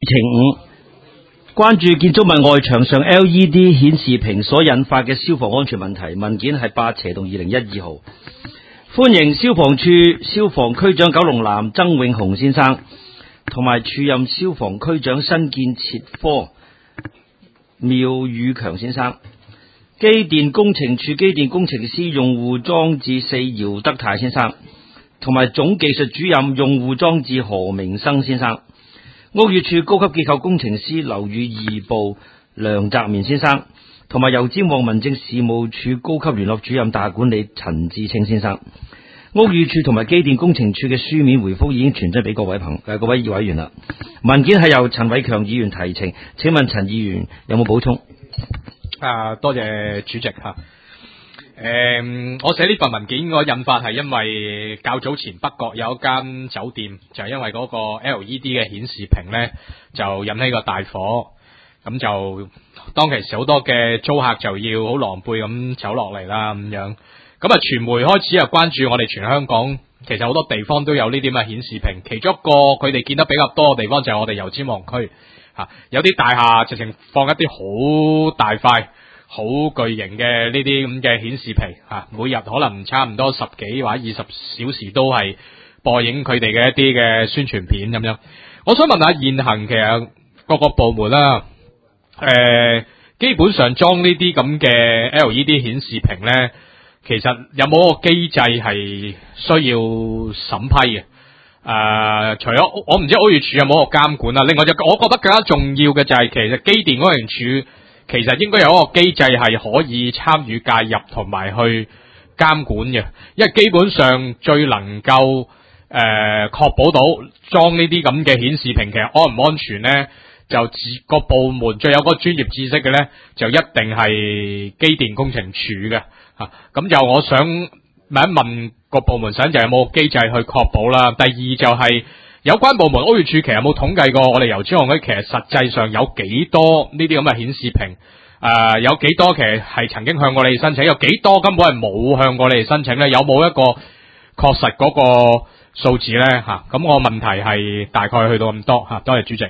5，關注建築物外牆上 LED 顯示屏所引發嘅消防安全問題，文件係8/2012號。歡迎消防處消防區長九龍南曾永雄先生同埋署任消防區長新建設科苗宇強先生，機電工程處機電工程師用戶裝置4姚德泰先生，同埋總技術主任用戶裝置何明生先生，屋宇署高級結構工程師樓宇2部梁澤綿先生，同埋油尖旺民政事務處高級聯絡主任大廈管理陳志清先生。屋宇署同埋機電工程處嘅書面回覆已經傳真俾各位委員啦。文件係由陳偉強議員提呈，請問陳議員有冇補充？ 多謝主席吓。我寫呢份文件個印發係因為較早前北角有一間酒店就係因為嗰個 LED 嘅顯示屏呢，就引起個大火，咁就當其時好多嘅租客就要好狼狽咁走落嚟啦咁樣。咁啊，傳媒開始關注我哋全香港，其實好多地方都有呢啲咁嘅顯示屏。其中一個佢哋見得比較多嘅地方就係我哋油尖旺區吓，有啲大廈直情放一啲好大塊、好巨型嘅呢啲咁嘅顯示屏吓，每日可能差唔多10幾或者20小時都係播映佢哋嘅一啲嘅宣傳片咁樣。我想問下現行其實各個部門啦，基本上裝呢啲咁嘅 LED 顯示屏咧，其實有冇個機制係需要審批嘅？除咗我唔知屋宇署有冇個監管啦。另外我覺得更加重要嘅就係其實機電工程署其實應該有一個機制係可以參與介入同埋去監管嘅，因為基本上最能夠確保到裝呢啲咁嘅顯示屏其實安唔安全呢，就個部門最有嗰個專業知識嘅呢，就一定係機電工程署嘅。咁就我想問一問個部門想就有冇機制去確保啦。第二就係有關部門屋宇署其實有冇統計過我哋油尖旺區其實實際上有幾多呢啲咁嘅顯示屏？有幾多其實係曾經向過你哋申請？有幾多根本係冇向過你哋申請呢？有冇一個確實嗰個數字呢？咁我問題係大概去到咁多吓。多謝主席。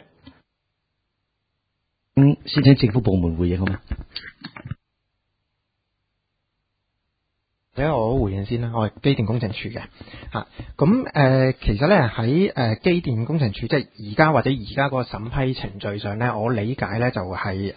先請政府部門回應好嗎？ 俾我回應先啦，我係機電工程署嘅吓。咁其實咧喺機電工程署即係而家或者而家嗰個審批程序上咧，我理解咧就係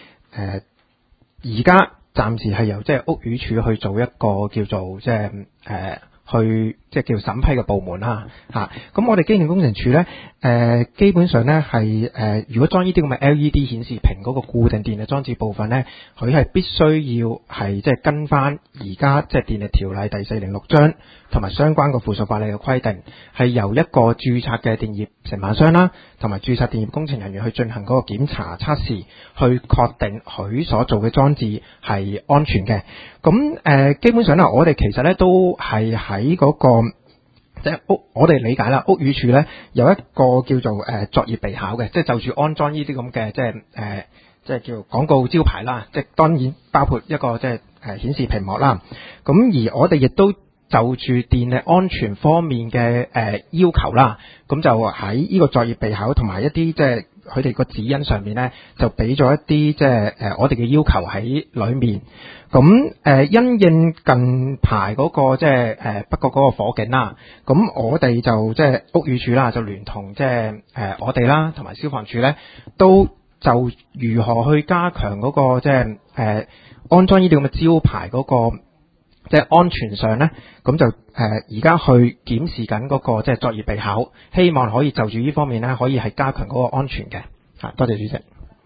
而家暫時係由即係屋宇署去做一個叫做即係去即係叫審批嘅部門啦吓。咁我哋機電工程署咧基本上咧係如果裝呢啲咁嘅 LED 顯示屏嗰個固定電力裝置部分咧，佢係必須要係即係跟翻而家即係電力條例第406章同埋相關嘅附屬法例嘅規定，係由一個註冊嘅電業承辦商啦，同埋註冊電業工程人員去進行嗰個檢查測試，去確定佢所做嘅裝置係安全嘅。咁基本上咧，我哋其實咧都係喺嗰個即係我哋理解啦，屋宇署咧有一個叫做作業備考嘅，即係就住安裝呢啲咁嘅即係叫廣告招牌啦，即係當然包括一個即係顯示屏幕啦。咁而我哋亦都就住電力安全方面嘅要求啦，咁就喺呢個作業備考同埋一啲即係佢哋個指引上面咧，就俾咗一啲即係我哋嘅要求喺裏面。咁因應近排嗰個即係北角嗰個火警啦，咁我哋就即係屋宇署啦，就聯同即係我哋啦，同埋消防處咧，都就如何去加強嗰個即係安裝呢啲咁嘅招牌嗰個即係安全上咧，咁就而家去檢視緊嗰個即係作業備考，希望可以就住呢方面咧，可以係加強嗰個安全嘅。多謝主席。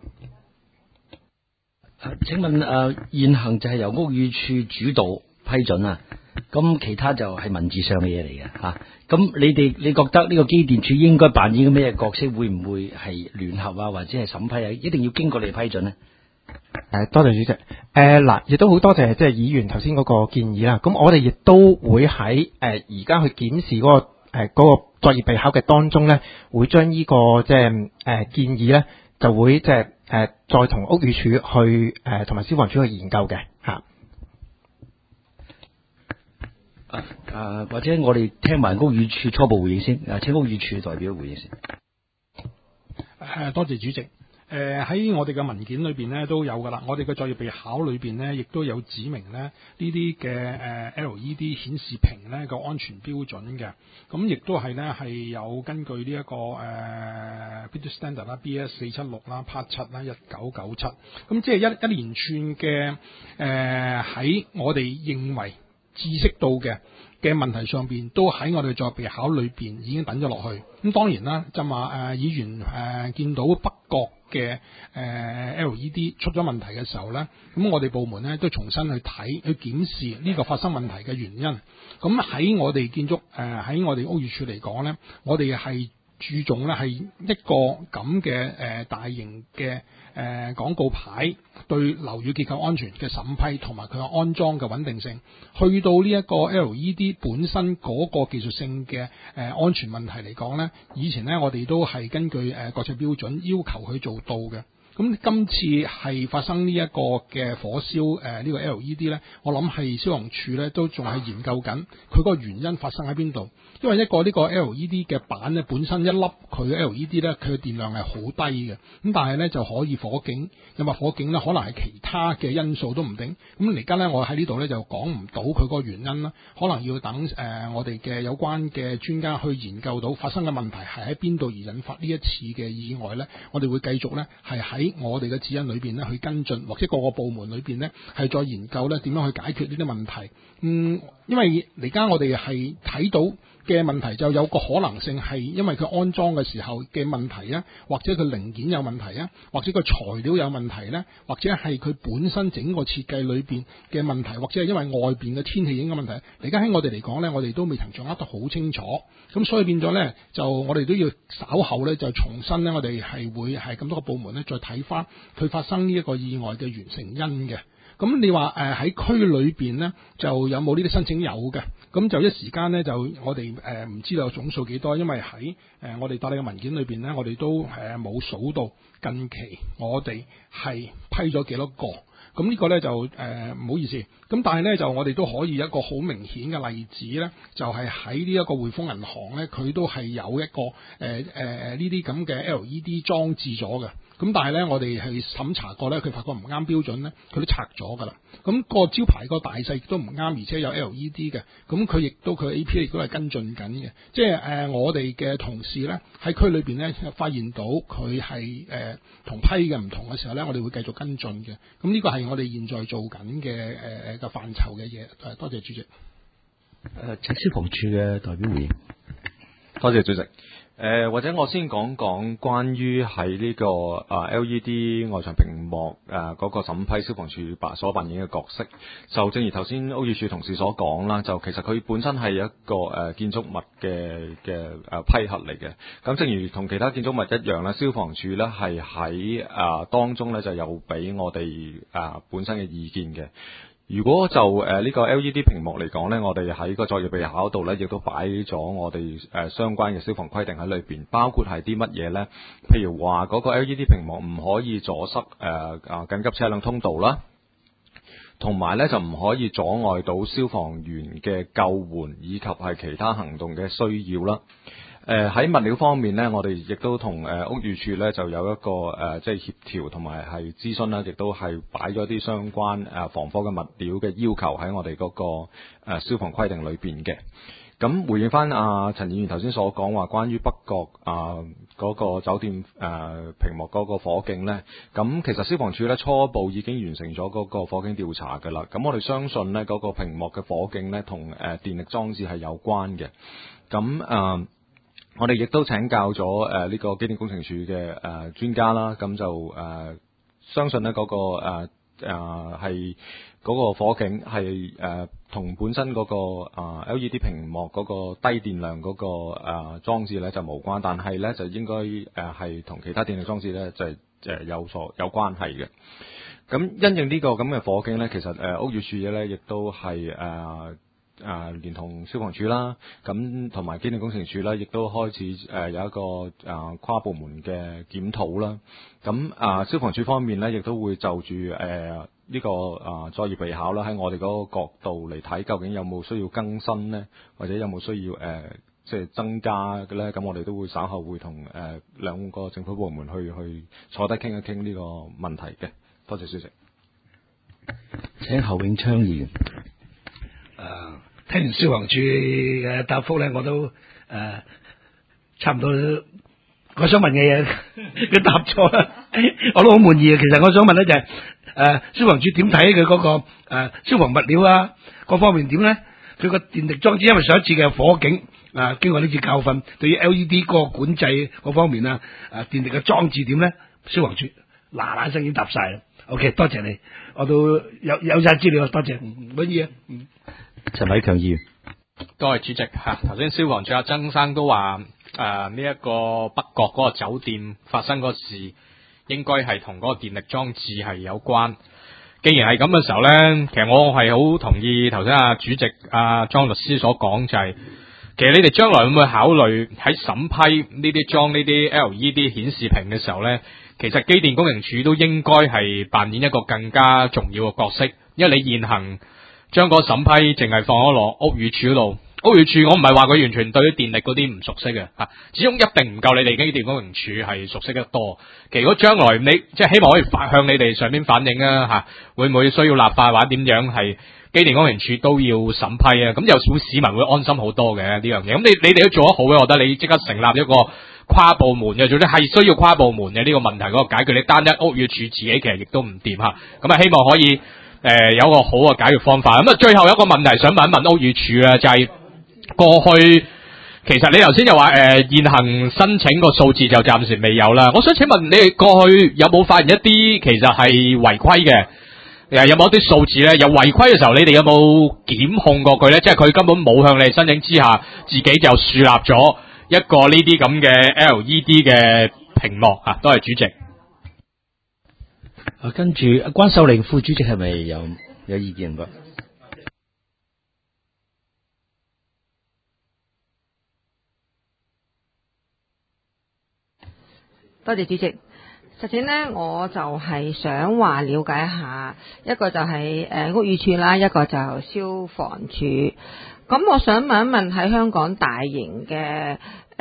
請問現行就係由屋宇署主導批准啊，咁其他就係文字上嘅嘢嚟嘅吓。咁你覺得呢個機電署應該扮演咩角色？會唔會係聯合啊，或者係審批啊？一定要經過你批准呢？ 多謝主席。嗱，亦都好多謝即係議員頭先嗰個建議啦。咁我哋亦都會喺而家去檢視嗰個嗰個作業備考嘅當中咧，會將呢個即係建議咧，就會即係再同屋宇署去同埋消防處去研究嘅吓。 或者我哋聽埋屋宇署初步回應先。請屋宇署代表回應先。 多謝主席。喺我哋嘅文件裏邊咧都有噶啦，我哋嘅作業備考裏邊咧亦都有指明咧呢啲嘅LED 顯示屏咧個安全標準嘅，咁亦都係咧係有根據呢一個British Standard 啦、BS 476啦、Part 7啦、1997，咁即係一連串嘅喺我哋認為知識到嘅問題上邊，都喺我哋作業備考裏邊已經等咗落去。咁當然啦，就話議員見到北角嘅LED 出咗問題嘅時候呢，咁我哋部門呢都重新去睇去檢視呢個發生問題嘅原因。咁喺我哋建築喺我哋屋宇署嚟講呢，我哋係注重呢係一個咁嘅大型嘅廣告牌對樓宇結構安全嘅審批同埋佢嘅安裝嘅穩定性，去到呢一個 LED 本身嗰個技術性嘅安全問題嚟講呢，以前呢我哋都係根據國際標準要求去做到嘅。咁今次係發生呢一個嘅火燒呢個 LED 呢，我諗係消防處呢都仲係研究緊佢個原因發生喺邊度。因為呢個 LED 嘅板呢本身一粒佢嘅 LED 呢，佢嘅電量係好低嘅，咁但係呢就可以火警，有冇火警呢？可能係其他嘅因素都唔定。咁而家呢，我喺呢度呢就講唔到佢個原因啦，可能要等我哋嘅有關嘅專家去研究到發生嘅問題係喺邊度而引發呢一次嘅意外呢，我哋會繼續呢係喺我哋嘅指引裏邊呢去跟進，或者各個部門裏邊呢係再研究呢點樣去解決呢啲問題。因為而家我哋係睇到嘅問題就有個可能性係因為佢安裝嘅時候嘅問題啊，或者佢零件有問題啊，或者個材料有問題呢，或者係佢本身整個設計裏邊嘅問題，或者係因為外邊嘅天氣影響問題。而家喺我哋嚟講呢，我哋都未曾掌握得好清楚，咁所以變咗呢，就我哋都要稍後呢，就重新呢，我哋係會係咁多個部門呢，再睇翻佢發生呢一個意外嘅原成因嘅。咁你話喺區裏邊呢，就有冇呢啲申請？有嘅，咁就一時間呢，就我哋唔知道總數幾多，因為喺我哋帶你嘅文件裏邊呢，我哋都冇數到近期我哋係批咗幾多個。咁呢個呢，就唔好意思，咁但係呢，就我哋都可以一個好明顯嘅例子呢，就係喺呢一個匯豐銀行呢，佢都係有一個呢啲咁嘅 LED 裝置咗嘅。咁但係咧，我哋係審查過咧，佢發覺唔啱標準咧，佢都拆咗㗎啦。咁個招牌個大細亦都唔啱，而且有 LED 嘅。咁佢亦都佢 APA 亦都係跟進緊嘅。即係我哋嘅同事咧喺區裏邊咧發現到佢係同批嘅唔同嘅時候咧，我哋會繼續跟進嘅。咁呢個係我哋現在做緊嘅個範疇嘅嘢。多謝主席。 請消防處嘅代表回應。 多謝主席。或者我先講講關於喺呢個LED 外牆屏幕嗰個審批消防處所扮演嘅角色。就正如頭先屋宇署同事所講啦，就其實佢本身係一個建築物嘅批核嚟嘅。咁正如同其他建築物一樣啦，消防處咧係喺當中咧就有俾我哋本身嘅意見嘅。如果就呢個 LED 屏幕嚟講呢，我哋喺個作業備考度呢，亦都擺咗我哋相關嘅消防規定喺裏邊，包括係啲乜嘢呢？譬如話嗰個 LED 屏幕唔可以阻塞緊急車輛通道啦，同埋呢就唔可以阻礙到消防員嘅救援以及係其他行動嘅需要啦。喺物料方面呢，我哋亦都同屋宇署呢就有一個即係協調同埋係諮詢啦，亦都係擺咗啲相關防火嘅物料嘅要求喺我哋嗰個消防規定裏邊嘅。咁回應翻陳議員頭先所講話關於北角嗰個酒店屏幕嗰個火警呢，咁其實消防處呢初步已經完成咗嗰個火警調查㗎啦。咁我哋相信呢嗰個屏幕嘅火警呢同電力裝置係有關嘅。咁我哋亦都請教咗呢個機電工程署嘅專家啦，咁就相信呢嗰個係嗰個火警係同本身嗰個LED 屏幕嗰個低電量嗰個裝置咧就無關，但係咧就應該係同其他電力裝置咧就有關係嘅。咁因應呢個咁嘅火警咧，其實屋宇署咧亦都係連同消防處啦，咁同埋機電工程署啦，亦都開始有一個跨部門嘅檢討啦。咁消防處方面咧，亦都會就住呢個作業備考啦，喺我哋嗰個角度嚟睇，究竟有冇需要更新呢？或者有冇需要即係增加嘅咧？咁我哋都會稍後會同兩個政府部門去坐低傾一傾呢個問題嘅。多謝主席。 請侯永昌議員。 聽完消防處嘅答覆咧，我都差唔多，我想問嘅嘢佢答咗啦，我都好滿意啊。其實我想問咧就係消防處點睇佢嗰個消防物料啊，各方面點咧？佢個電力裝置，因為上一次嘅火警經過呢次教訓，對於 LED 嗰個管制嗰方面啊，電力嘅裝置點咧？消防處嗱聲已經答晒啦。OK， 多謝你，我都有晒資料，多謝，唔可以啊。 陳偉強議員。 多謝主席嚇。頭先消防處阿曾生都話呢一個北角嗰個酒店發生嗰事，應該係同嗰個電力裝置係有關。既然係咁嘅時候咧，其實我係好同意頭先阿主席阿莊律師所講，就係其實你哋將來會唔會考慮喺審批呢啲裝呢啲 LED 顯示屏嘅時候咧，其實機電工程署都應該係扮演一個更加重要嘅角色，因為你現行將個審批淨係放咗落屋宇署嗰度。屋宇署我唔係話佢完全對於電力嗰啲唔熟悉嘅嚇，始終一定唔夠你哋機電工程署係熟悉得多。其實如果將來你即係希望可以向你哋上邊反映啊嚇，會唔會需要立法或者點樣係機電工程署都要審批啊？咁有會市民會安心好多嘅呢樣嘢。咁你哋都做得好嘅，我覺得你即刻成立一個跨部門嘅，總之係需要跨部門嘅呢個問題嗰個解決。你單一屋宇署自己其實亦都唔掂嚇。咁啊希望可以有個好嘅解決方法。咁啊最後一個問題想問一問屋宇署啊，就係過去其實你頭先又話現行申請個數字就暫時未有啦。我想請問你哋過去有冇發現一啲其實係違規嘅？有冇一啲數字咧？有違規嘅時候，你哋有冇檢控過佢咧？即係佢根本冇向你哋申請之下，自己就樹立咗一個呢啲咁嘅 LED 嘅屏幕啊！多謝主席。 跟住關秀玲副主席係咪有意見噃？ 多謝主席。實際呢，我就係想話了解一下，一個就係屋宇署啦，一個就消防處。咁我想問一問，喺香港大型嘅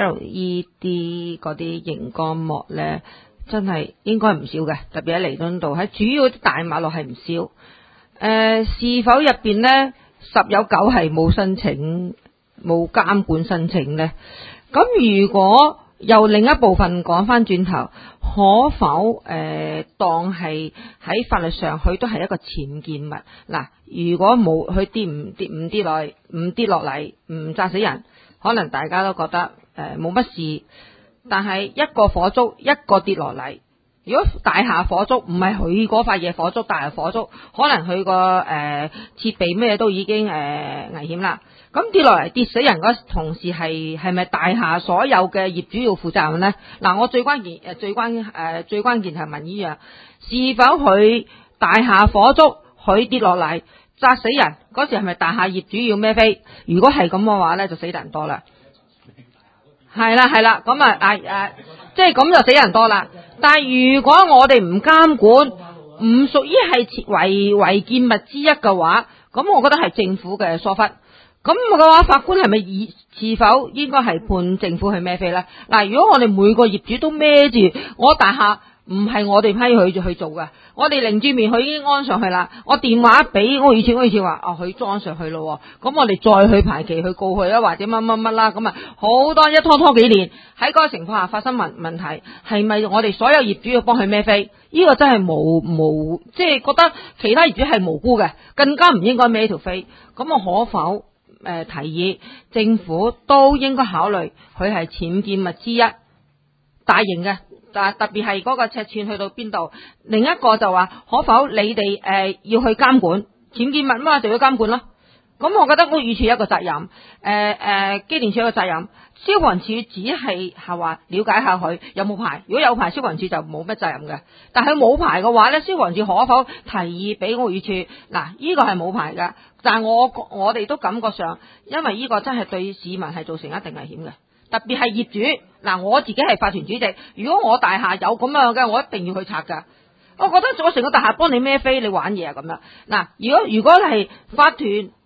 LED 嗰啲熒光幕呢，真係應該唔少嘅，特別喺彌敦道，喺主要大馬路係唔少。是否入邊呢十有九係冇申請、冇監管申請呢？咁如果由另一部分講翻轉頭，可否當係喺法律上佢都係一個僭建物？嗱，如果冇佢跌落嚟唔砸死人，可能大家都覺得冇乜事。但係一個火燭一個跌落嚟，如果大廈火燭唔係佢嗰塊嘢火燭，大廈火燭可能佢個設備咩都已經危險啦。咁跌落嚟跌死人嗰同時係咪大廈所有嘅業主要負責任呢？嗱，我最關鍵係問呢樣，是否佢大廈火燭佢跌落嚟砸死人嗰時係咪大廈業主要孭飛？如果係咁嘅話呢，就死人多啦。係啦，咁即係咁就死人多啦。但係如果我哋唔監管，唔屬於係違建物之一嘅話，咁我覺得係政府嘅疏忽。咁嘅話，法官係咪是否應該係判政府去孭飛呢？嗱，如果我哋每個業主都孭住，我大廈唔係我哋批佢去做嘅，我哋擰住面佢已經安上去啦。我電話俾屋宇署話佢裝上去咯，咁我哋再去排期去告佢啊，或者乜啦，咁啊好多一拖幾年，喺嗰個情況下發生問題，係咪我哋所有業主要幫佢孭飛？呢個真係無即係覺得其他業主係無辜嘅，更加唔應該孭條飛。咁我可否提議政府都應該考慮佢係僭建物之一，大型嘅，但特別係嗰個尺寸去到邊度？另一個就話可否你哋要去監管僭建物嘛，就要監管咯。咁我覺得屋宇署一個責任，機電署一個責任，消防處只係話了解下佢有冇牌，如果有牌，消防處就冇乜責任嘅。但係冇牌嘅話咧，消防處可否提議俾屋宇署？嗱，呢個係冇牌噶，但係我哋都感覺上，因為呢個真係對市民係造成一定危險嘅，特別係業主。嗱，我自己係法團主席，如果我大廈有咁樣嘅，我一定要去拆噶。我覺得我成個大廈幫你孭飛，你玩嘢啊咁樣。嗱，如果係法團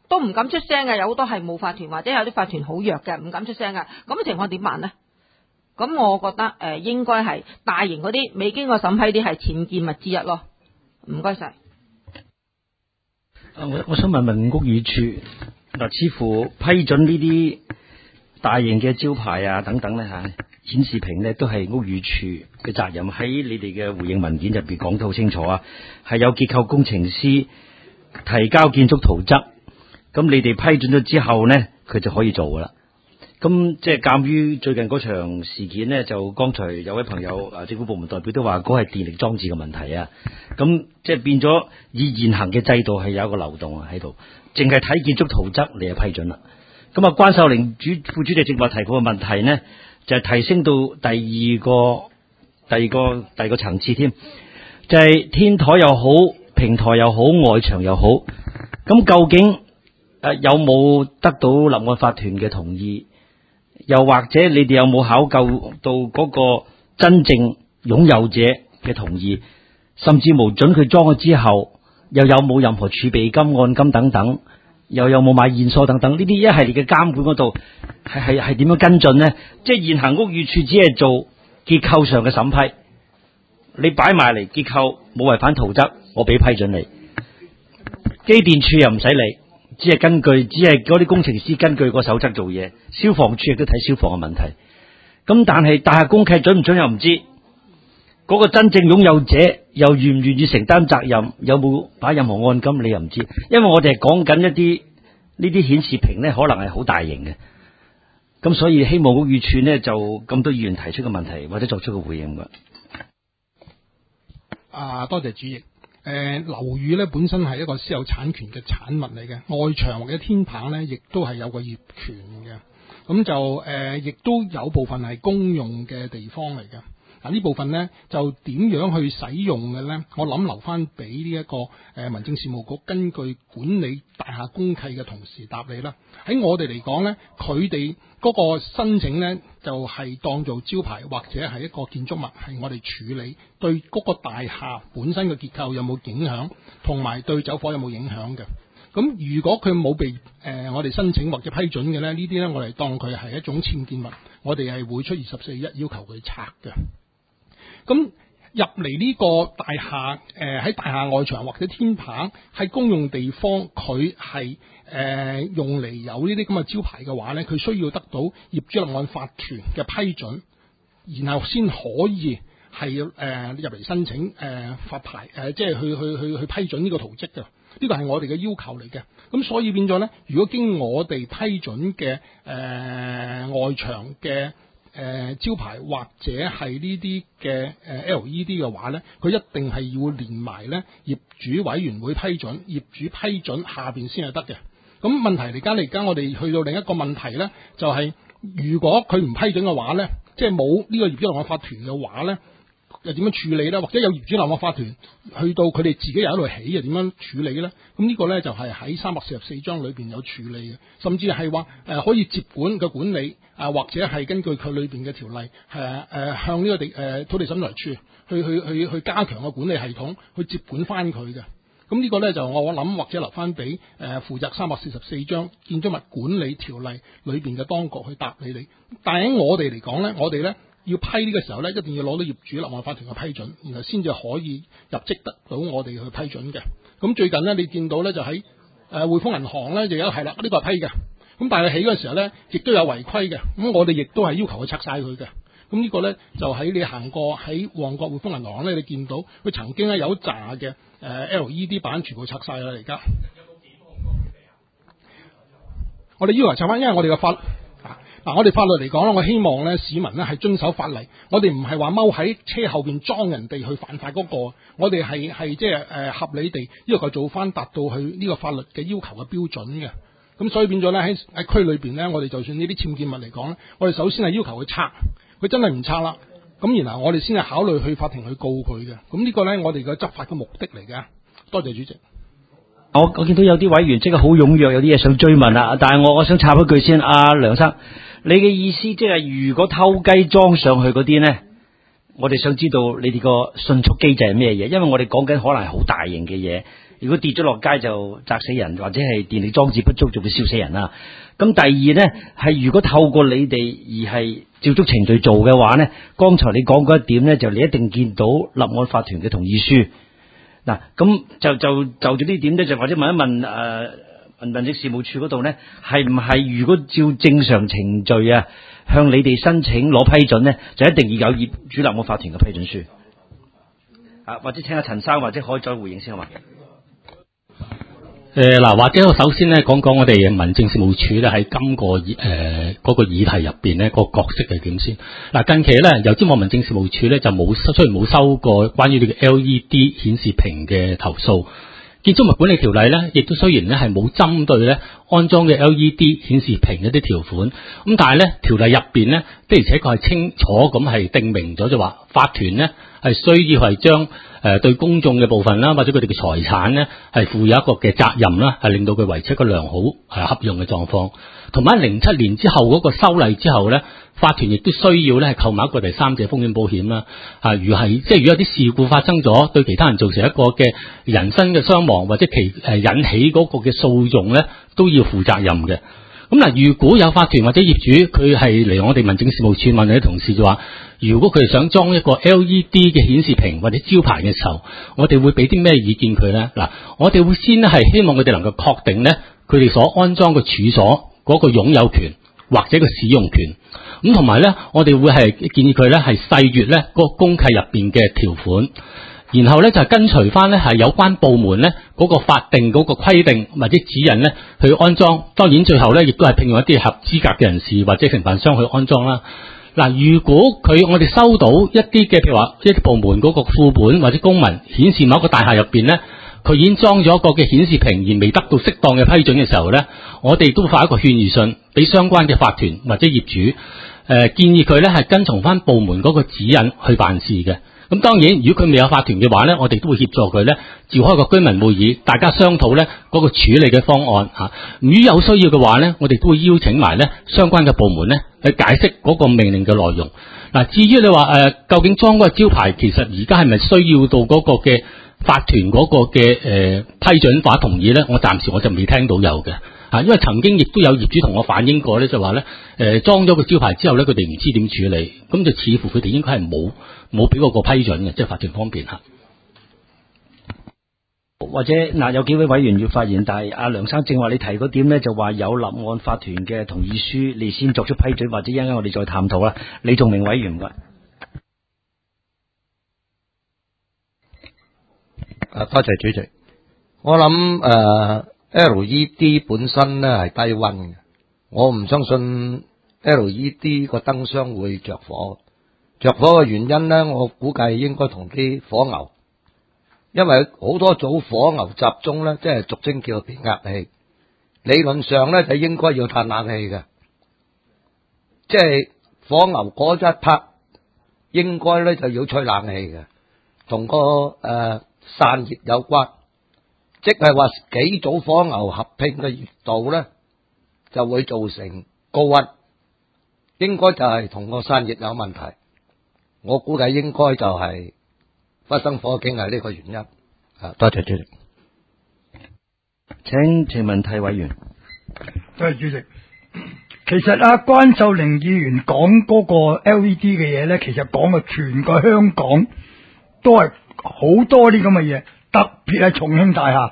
都唔敢出聲嘅，有好多係冇法團或者有啲法團好弱嘅，唔敢出聲嘅，咁嘅情況點辦呢？咁我覺得應該係大型嗰啲未經過審批啲係僭建物之一咯。唔該晒。 我想問問屋宇署嗱，似乎批准呢啲大型嘅招牌啊等等咧嚇，顯示屏咧都係屋宇署嘅責任。喺你哋嘅回應文件入邊講得好清楚啊，係有結構工程師提交建築圖則，咁你哋批准咗之後咧，佢就可以做噶啦。咁即係鑑於最近嗰場事件呢，就剛才有位朋友政府部門代表都話嗰係電力裝置嘅問題啊，咁即係變咗以現行嘅制度係有一個漏洞啊喺度，淨係睇建築圖則你就批准啦。咁啊，關秀玲副主席正話提過嘅問題呢，就係提升到第二個層次添，就係天台又好，平台又好，外牆又好，咁究竟有冇得到立案法團嘅同意？又或者你哋有冇考究到嗰個真正擁有者嘅同意，甚至無准佢裝咗之後，又有冇任何儲備金、按金等等，又有冇買現貨等等，呢啲一系列嘅監管嗰度係點樣跟進呢？即係現行屋宇署只係做結構上嘅審批，你擺埋嚟結構冇違反圖則，我俾批准你。機電署又唔使理。只係嗰啲工程師根據個守則做嘢，消防處亦都睇消防嘅問題。咁但係大廈公契准唔准又唔知，嗰個真正擁有者又願唔願意承擔責任，有冇擺任何按金你又唔知。因為我哋係講緊一啲呢啲顯示屏呢，可能係好大型嘅。咁所以希望屋宇署呢，就咁多議員提出嘅問題或者作出個回應㗎。 多謝主席。樓宇咧本身係一個私有產權嘅產物嚟嘅，外牆或者天棚咧，亦都係有個業權嘅。咁就亦都有部分係公用嘅地方嚟嘅。嗱呢部分咧就點樣去使用嘅咧？我諗留翻俾呢一個民政事務局根據管理大廈公契嘅同事答你啦。喺我哋嚟講咧，佢哋嗰個申請咧就係當做招牌或者係一個建築物，係我哋處理對嗰個大廈本身嘅結構有冇影響，同埋對走火有冇影響嘅。咁如果佢冇被我哋申請或者批准嘅咧，呢啲咧我哋當佢係一種僭建物，我哋係會出24(1)要求佢拆嘅。咁入嚟呢個大廈，喺大廈外牆或者天棚係公用地方，佢係用嚟有呢啲咁嘅招牌嘅話咧，佢需要得到業主立案法團嘅批准，然後先可以係入嚟申請發牌，即係去批准呢個圖則嘅。呢個係我哋嘅要求嚟嘅。咁所以變咗咧，如果經我哋批准嘅外牆嘅招牌或者係呢啲嘅LED 嘅話咧，佢一定係要連埋咧業主委員會批准，業主批准下邊先係得嘅。咁問題而家我哋去到另一個問題咧，就係如果佢唔批准嘅話咧，即係冇呢個業主立案法團嘅話咧，又點樣處理咧？或者有業主立案法團去到佢哋自己又喺度起，又點樣處理咧？咁呢個咧就係喺344章裏邊有處理嘅，甚至係話可以接管嘅管理或者係根據佢裏邊嘅條例向呢個土地審裁處去加強個管理系統，去接管翻佢嘅。咁呢個咧就我諗或者留翻俾負責344章建築物管理條例裏邊嘅當局去答你哋。但係喺我哋嚟講咧，我哋咧要批呢個時候咧，一定要攞到業主立案法團嘅批准，然後先至可以入職得到我哋去批准嘅。咁最近咧，你見到咧就喺匯豐銀行咧就有係啦，呢個係批嘅。咁但係起嗰陣時候咧，亦都有違規嘅。咁我哋亦都係要求佢拆晒佢嘅。咁呢個咧就喺你行過喺旺角匯豐銀行咧，你見到佢曾經咧有一紮嘅LED 板全部拆晒啦。而家我哋要求拆翻，因為我哋嘅法我哋法律嚟講咧，我希望咧市民咧係遵守法例。我哋唔係話踎喺車後邊裝人哋去犯法嗰個，我哋係即係合理地要求做翻達到去呢個法律嘅要求嘅標準嘅。咁所以變咗咧喺區裏邊咧，我哋就算呢啲僭建物嚟講咧，我哋首先係要求佢拆，佢真係唔拆啦，咁然後我哋先係考慮去法庭去告佢嘅。咁呢個咧我哋嘅執法嘅目的嚟嘅。多謝主席。 我見到有啲委員即係好踴躍，有啲嘢想追問啦。但係我想插一句先，梁生，你嘅意思即係如果偷雞裝上去嗰啲呢，我哋想知道你哋個迅速機制係咩嘢？因為我哋講緊可能係好大型嘅嘢， 如果跌咗落街就砸死人，或者係電力裝置不足就會燒死人啦。咁第二呢，係如果透過你哋而係照足程序做嘅話呢，剛才你講嗰一點呢，就你一定見到立案法團嘅同意書。嗱，咁就住呢點呢，就或者問一問民政事務處嗰度呢，係唔係如果照正常程序啊，向你哋申請攞批准呢，就一定要有業主立案法團嘅批准書？或者請阿陳生或者可以再回應先好嘛？ 嗱，或者我首先咧講講我哋民政事務處咧喺今個嗰個議題入邊咧個角色係點先。嗱，近期咧油尖旺民政事務處咧就雖然冇收過關於呢個 LED 顯示屏嘅投訴，建築物管理條例咧亦都雖然咧係冇針對咧安裝嘅 LED 顯示屏一啲條款，咁但係咧條例入邊咧的而且確係清楚咁係定明咗，就話法團咧係需要係將對公眾嘅部分啦，或者佢哋嘅財產咧，係負有一個嘅責任啦，係令到佢維持一個良好合用嘅狀況。同埋喺07年之後嗰個修例之後咧，法團亦都需要咧係購買一個第三者風險保險啦。如果有啲事故發生咗，對其他人造成一個嘅人身嘅傷亡，或者引起嗰個嘅訴訟咧，都要負責任嘅。咁嗱，如果有法團或者業主佢係嚟我哋民政事務處問你啲同事就話，如果佢哋想裝一個 LED 嘅顯示屏或者招牌嘅時候，我哋會俾啲咩意見佢呢？嗱，我哋會先咧係希望佢哋能夠確定呢，佢哋所安裝嘅處所嗰個擁有權或者個使用權。咁同埋呢，我哋會係建議佢呢係細閱呢個公契入邊嘅條款。然後咧就係跟隨翻咧係有關部門咧嗰個法定嗰個規定或者指引咧去安裝，當然最後咧亦都係聘用一啲合資格嘅人士或者承辦商去安裝啦。嗱，如果我哋收到一啲嘅譬如話一啲部門嗰個副本或者公文顯示某一個大廈入邊咧，佢已經裝咗一個嘅顯示屏而未得到適當嘅批准嘅時候咧，我哋都會發一個勸喻信俾相關嘅法團或者業主，建議佢咧係跟從翻部門嗰個指引去辦事嘅。咁當然，如果佢未有法團嘅話呢，我哋都會協助佢呢召開個居民會議，大家商討呢嗰個處理嘅方案嚇。如果有需要嘅話呢，我哋都會邀請埋呢相關嘅部門呢去解釋嗰個命令嘅內容。嗱，至於你話究竟裝嗰個招牌，其實而家係咪需要到嗰個嘅法團嗰個嘅批准或者同意呢？我暫時我就未聽到有嘅。因為曾經亦都有業主同我反映過咧，就話咧，裝咗個招牌之後咧，佢哋唔知點處理，咁就似乎佢哋應該係冇俾過個批准嘅，即係法團方面嚇。 或者嗱，有幾位委員要發言，但係阿梁生正話你提嗰點咧，就話有立案法團嘅同意書，你先作出批准，或者一陣間我哋再探討啦。李仲明委員㗎。 多謝主席。我諗LED 本身咧係低溫嘅，我唔相信 LED 個燈箱會着火。着火嘅原因咧，我估計應該同啲火牛，因為好多組火牛集中咧，即係俗稱叫變壓器。理論上咧就應該要嘆冷氣嘅，即係火牛嗰一 part 應該咧就要吹冷氣嘅，同個散熱有關。即係話幾組火牛合併嘅熱度咧，就會造成高溫，應該就係同個散熱有問題。我估計應該就係發生火警係呢個原因。多謝主席。 請問題委員。 多謝主席。其實關秀玲議員講嗰個 LED 嘅嘢咧，其實講嘅全個香港都係好多啲咁嘅嘢。特別係重慶大廈，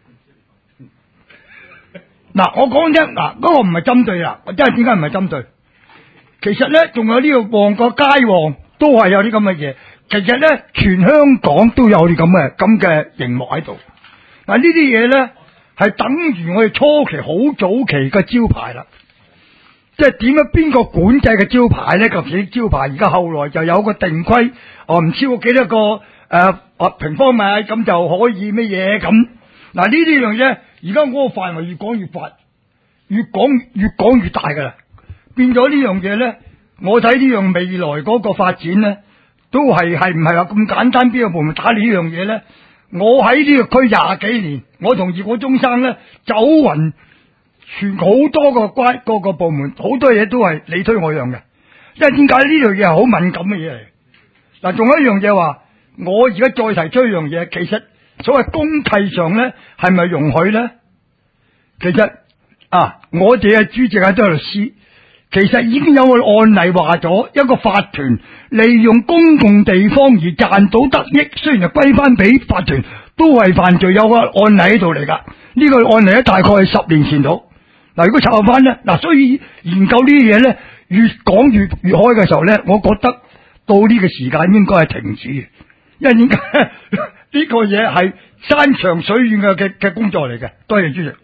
嗱，我講啫，嗱，嗰個唔係針對啦，即係點解唔係針對？其實咧，仲有呢個旺角街旺都係有啲咁嘅嘢。其實咧，全香港都有啲咁嘅熒幕喺度。嗱，呢啲嘢咧係等於我哋初期好早期嘅招牌啦。即係點樣邊個管制嘅招牌咧？舊時招牌而家後來就有個定規，唔超過幾多個平方米咁就可以乜嘢咁。嗱，呢啲樣嘢，而家嗰個範圍越講越闊，越講越大噶啦。變咗呢樣嘢咧，我睇呢樣未來嗰個發展咧，都係唔係話咁簡單？邊個部門打理呢樣嘢咧？我喺呢個區20幾年，我同葉國忠生咧走勻全好多個部門，好多嘢都係你推我讓嘅。因為點解呢樣嘢係好敏感嘅嘢嚟？嗱，仲有一樣嘢話。我而家再提出一樣嘢，其實所謂公契上咧係咪容許咧？其實我哋嘅主席都係律師，其實已經有個案例話咗，一個法團利用公共地方而賺到得益，雖然係歸翻俾法團，都係犯罪，有個案例喺度嚟噶。呢個案例咧大概係10年前度。嗱，如果查翻咧，所以研究呢啲嘢咧，越講越開嘅時候咧，我覺得到呢個時間應該係停止，因為點解呢個嘢係山長水遠嘅工作嚟嘅。多謝主席。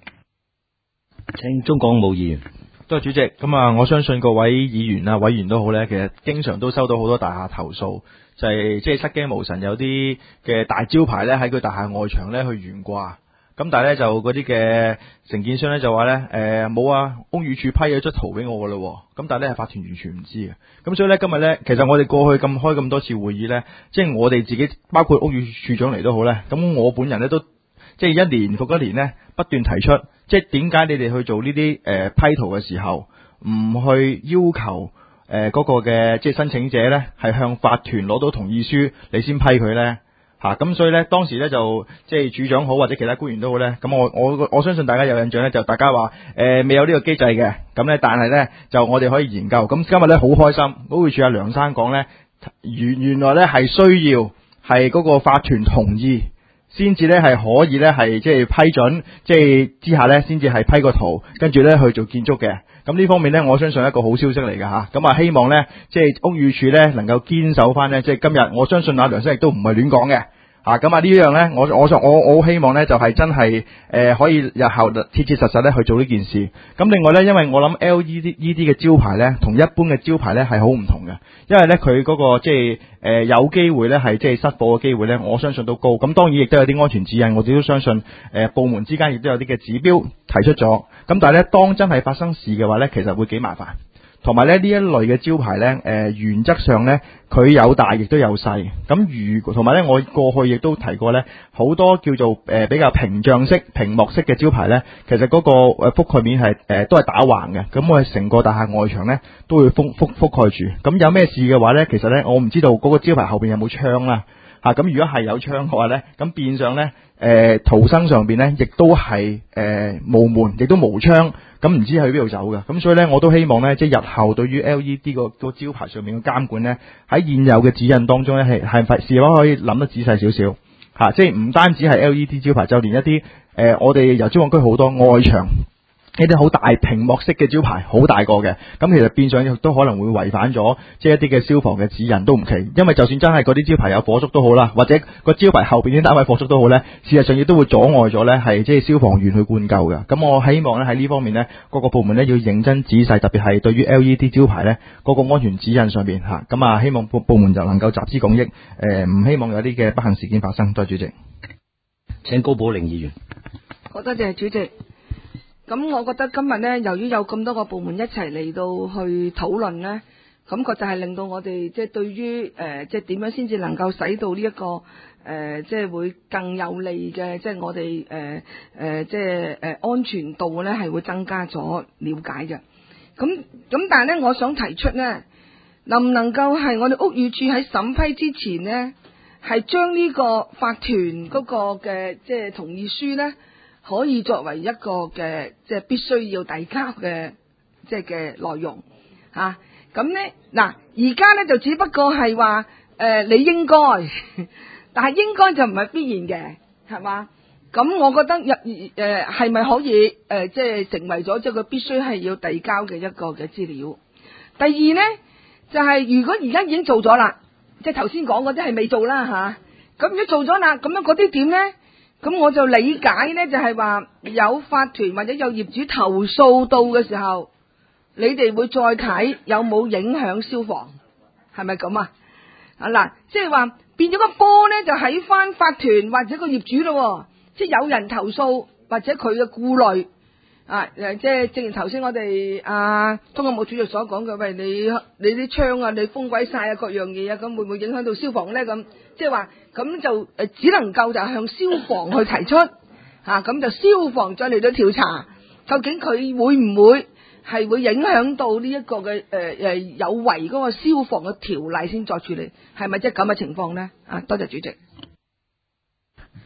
請中港務議員。 多謝主席。咁我相信各位議員啊、委員都好咧，其實經常都收到好多大廈投訴，就係即係失驚無神，有啲嘅大招牌咧喺佢大廈外牆咧去懸掛。咁但係咧就嗰啲嘅承建商咧就話咧冇啊，屋宇署批咗張圖俾我噶咯，咁但係咧係法團完全唔知嘅。咁所以咧今日咧，其實我哋過去開咁多次會議咧，即係我哋自己包括屋宇署長嚟都好咧，咁我本人咧都即係一年復一年咧不斷提出，即係點解你哋去做呢啲批圖嘅時候唔去要求嗰個嘅即係申請者咧係向法團攞到同意書你先批佢咧？咁所以咧，當時咧就即係處長好或者其他官員都好咧，咁我相信大家有印象咧，就大家話未有呢個機制嘅，咁咧但係咧就我哋可以研究。咁今日咧好開心，屋宇署阿梁生講咧，原來咧係需要係嗰個法團同意，先至咧係可以咧係即係批准，即係之下咧先至係批個圖，跟住咧去做建築嘅。咁呢方面咧，我相信係一個好消息嚟㗎吓。咁希望咧，即係屋宇署咧能夠堅守翻咧，即係今日我相信阿梁生亦都唔係亂講嘅。咁呢樣咧，我好希望咧就係真係可以日後切切實實咧去做呢件事。咁另外咧，因為我諗 LED 嘅招牌咧，同一般嘅招牌咧係好唔同嘅，因為咧佢嗰個即係有機會咧係即係失火嘅機會咧，我相信都高。咁當然亦都有啲安全指引，我哋都相信部門之間亦都有啲嘅指標提出咗。咁但係咧，當真係發生事嘅話咧，其實會幾麻煩。同埋咧呢一類嘅招牌咧，原則上咧佢有大亦都有細。咁同埋咧，我過去亦都提過咧，好多叫做比較屏幕式嘅招牌咧，其實嗰個覆蓋面係都係打橫嘅。咁我哋成個大廈外牆咧都會覆蓋住。咁有咩事嘅話咧，其實咧我唔知道嗰個招牌後邊有冇窗啦。咁如果係有窗嘅話咧，咁變相咧逃生上邊咧亦都係無門，亦都無窗。咁唔知去邊度走嘅，咁所以咧我都希望咧，即係日後對於 LED 個招牌上面嘅監管咧，喺現有嘅指引當中咧係是否可以諗得仔細少少，即係唔單止係 LED 招牌，就連一啲我哋油尖旺區好多外牆一啲好大屏幕式嘅招牌，好大個嘅，咁其實變相亦都可能會違反咗即係一啲嘅消防嘅指引都唔奇，因為就算真係嗰啲招牌有火燭都好啦，或者個招牌後邊啲單位火燭都好咧，事實上亦都會阻礙咗咧係即係消防員去灌救嘅。咁我希望咧喺呢方面咧，各個部門咧要認真仔細，特別係對於 LED 招牌咧嗰個安全指引上邊咁希望部門就能夠集思廣益，唔希望有啲嘅不幸事件發生。多謝主席。 請高寶玲議員。 好多謝主席。咁我覺得今日呢，由於有咁多個部門一齊嚟到去討論呢，感覺就係令到我哋即係對於即係點樣先至能夠使到呢一個即係會更有利嘅，即係我哋即係安全度呢係會增加咗了解嘅。咁但係呢，我想提出呢，能唔能夠係我哋屋宇署喺審批之前呢，係將呢個法團嗰個嘅即係同意書呢，可以作為一個嘅即係必須要遞交嘅即係嘅內容吓。咁咧嗱，而家咧就只不過係話你應該，但係應該就唔係必然嘅，係嘛？咁我覺得係咪可以即係成為咗即係佢必須係要遞交嘅一個嘅資料？第二咧就係如果而家已經做咗啦，即係頭先講嗰啲係未做啦吓。咁如果做咗啦，咁樣嗰啲點咧？咁我就理解咧，就係話有法團或者有業主投訴到嘅時候，你哋會再睇有冇影響消防，係咪咁啊？嗱，即係話變咗個波咧，就喺翻法團或者個業主咯，即係有人投訴或者佢嘅顧慮即係正如頭先我哋通過務主席所講嘅，喂，你啲窗啊，你封鬼晒啊，各樣嘢啊，咁會唔會影響到消防咧？咁即係話咁就只能夠就向消防去提出咁就消防再嚟到調查，究竟佢會唔會係會影響到呢一個嘅有違嗰個消防嘅條例先作處理，係咪即係咁嘅情況咧？多謝主席。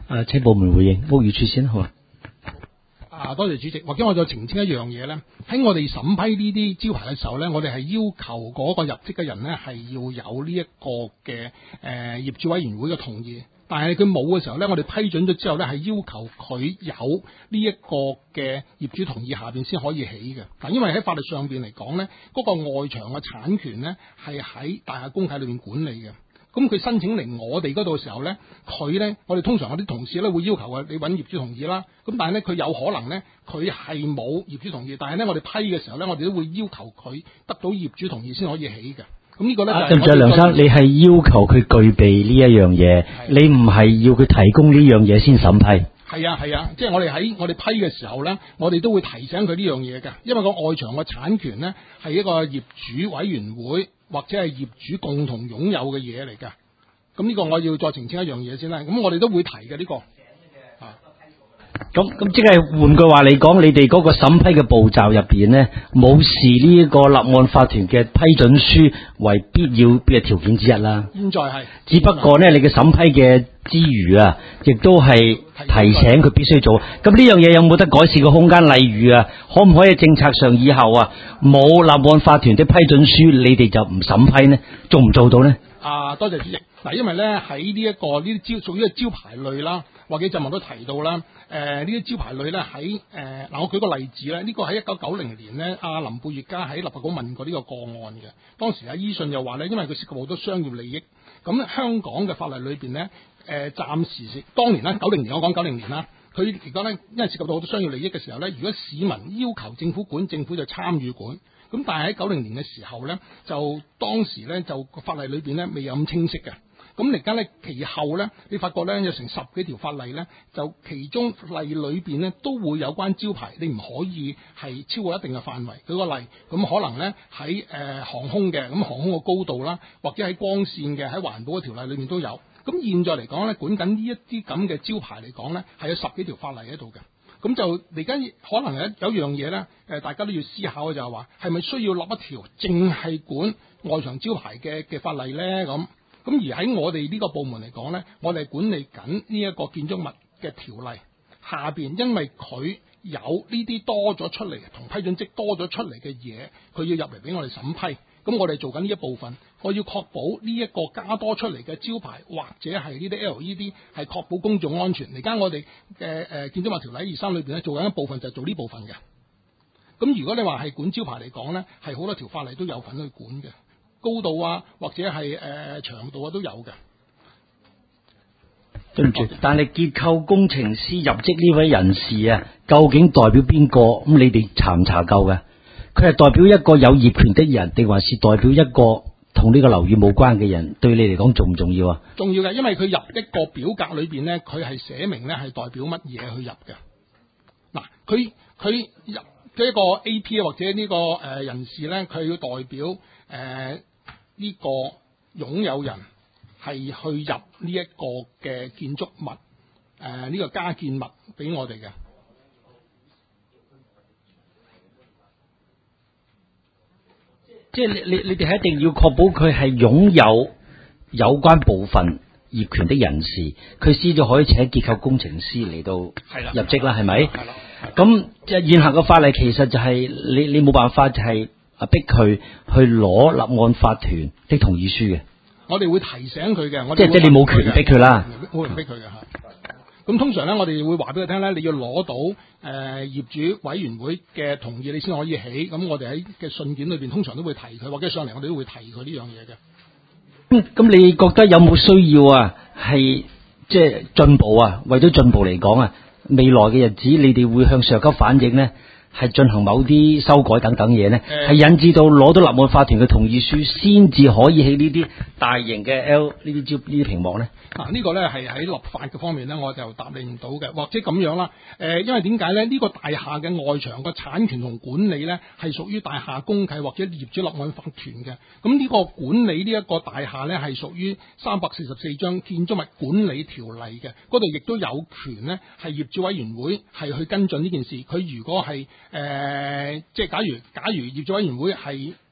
請部門回應，屋宇署先好啊。 多謝主席，或者我再澄清一樣嘢咧，喺我哋審批呢啲招牌嘅時候咧，我哋係要求嗰個入職嘅人咧係要有呢一個嘅業主委員會嘅同意，但係佢冇嘅時候咧，我哋批准咗之後咧係要求佢有呢一個嘅業主同意下邊先可以起嘅。嗱，因為喺法律上邊嚟講咧，嗰個外牆嘅產權咧係喺大廈公契裏邊管理嘅。咁佢申請嚟我哋嗰度嘅時候咧，我哋通常有啲同事咧會要求啊，你揾業主同意啦。咁但係咧，佢有可能咧，佢係冇業主同意，但係咧，我哋批嘅時候咧，我哋都會要求佢得到業主同意先可以起嘅。咁呢個咧就係對唔住，梁生，你係要求佢具備呢一樣嘢，你唔係要佢提供呢樣嘢先審批。 係啊，即係我哋喺我哋批嘅時候咧，我哋都會提醒佢呢樣嘢嘅，因為個外牆嘅產權咧係一個業主委員會或者係業主共同擁有嘅嘢嚟㗎。咁呢個我要再澄清一樣嘢先啦。咁我哋都會提嘅呢個。 咁即係換句話嚟講，你哋嗰個審批嘅步驟入邊呢，冇視呢一個立案法團嘅批准書為必要嘅條件之一啦。 現在係， 只不過呢，你嘅審批嘅之餘啊，亦都係提醒佢必須做。咁呢樣嘢有冇得改善嘅空間？例如啊，可唔可以政策上以後啊，冇立案法團的批准書，你哋就唔審批呢？做唔做到呢？ 多謝主席。嗱，因為咧喺呢一個呢啲屬於個招牌類啦，或者就文都提到啦。呢啲招牌類咧喺我舉個例子咧，呢個喺1990年咧，阿林貝月嘉喺立法局問過呢個個案嘅。當時阿伊信就話咧，因為佢涉及好多商業利益，咁香港嘅法例裏邊咧，暫時當年啦，90年我講90年啦，佢而家咧因為涉及到好多商業利益嘅時候咧，如果市民要求政府管，政府就參與管。咁但係喺90年嘅時候咧，就當時咧就個法例裏邊咧未有咁清晰嘅。咁而家咧，其後咧，你發覺咧有成10幾條法例咧，就其中例裏邊咧都會有關招牌，你唔可以係超過一定嘅範圍。舉個例，咁可能咧喺航空嘅，咁航空嘅高度啦，或者喺光線嘅，喺環保嘅條例裏面都有。咁現在嚟講咧，管緊呢一啲咁嘅招牌嚟講咧，係有10幾條法例喺度嘅。咁就而家可能有樣嘢咧，大家都要思考嘅就係話，係咪需要立一條淨係管外牆招牌嘅法例咧？咁而喺我哋呢個部門嚟講呢，我哋管理緊呢一個建築物嘅條例下邊，因為佢有呢啲多咗出嚟同批准積多咗出嚟嘅嘢，佢要入嚟俾我哋審批。咁我哋做緊呢一部分，我要確保呢一個加多出嚟嘅招牌或者係呢啲 LED 係確保公眾安全。而家我哋嘅建築物條例23裏邊咧做緊一部分就係做呢部分嘅。咁如果你話係管招牌嚟講呢，係好多條法例都有份去管嘅。高度啊，或者係長度啊，都有嘅。 對唔住，但係結構工程師入職呢位人士啊，究竟代表邊個？咁你哋查唔查夠嘅？佢係代表一個有業權的人，定還是代表一個同呢個樓宇冇關嘅人？對你嚟講重唔重要啊？ 重要嘅，因為佢入一個表格裏邊咧，佢係寫明咧係代表乜嘢去入嘅。嗱，佢入嘅一個 AP 或者呢個人士咧，佢要代表呢個擁有人係去入呢一個嘅建築物，呢個加建物俾我哋嘅。 即係你哋係一定要確保佢係擁有關部分業權的人士，佢先至可以請結構工程師嚟到入職啦，係咪？係啦。咁即係現行嘅法例其實就係你冇辦法就係逼佢去攞立案法團的同意書嘅。我哋會提醒佢嘅，即係你冇權逼佢啦，冇權逼佢嘅嚇。咁通常咧，我哋會話俾佢聽咧，你要攞到業主委員會嘅同意，你先可以起。咁我哋喺嘅信件裏邊通常都會提佢，或者上嚟我哋都會提佢呢樣嘢嘅。咁你覺得有冇需要啊？係即係進步啊？為咗進步嚟講啊，未來嘅日子你哋會向上級反映呢？係進行某啲修改等等嘢呢，係引致到攞到立案法團嘅同意書，先至可以起呢啲大型嘅呢啲屏幕呢。呢個呢係喺立法嘅方面呢，我就答你唔到嘅，或者咁樣啦。因為點解呢？呢個大廈嘅外牆嘅產權同管理呢，係屬於大廈公契或者業主立案法團嘅。咁呢個管理呢一個大廈呢，係屬於344章建築物管理條例嘅，嗰度亦都有權呢，係業主委員會係去跟進呢件事。佢如果係即係假如業主委員會係